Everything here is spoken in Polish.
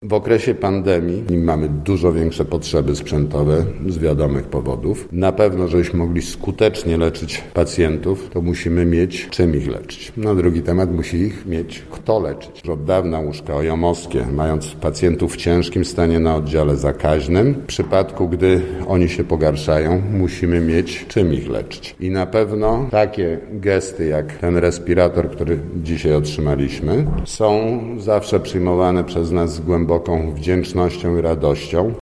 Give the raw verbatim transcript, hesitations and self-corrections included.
W okresie pandemii mamy dużo większe potrzeby sprzętowe z wiadomych powodów. Na pewno, żebyśmy mogli skutecznie leczyć pacjentów, to musimy mieć czym ich leczyć. Na drugi temat musi ich mieć kto leczyć. Już od dawna łóżka ojomowskie, mając pacjentów w ciężkim stanie na oddziale zakaźnym, w przypadku, gdy oni się pogarszają, musimy mieć czym ich leczyć. I na pewno takie gesty jak ten respirator, który dzisiaj otrzymaliśmy, są zawsze przyjmowane przez nas z głęboką wdzięcznością i radością.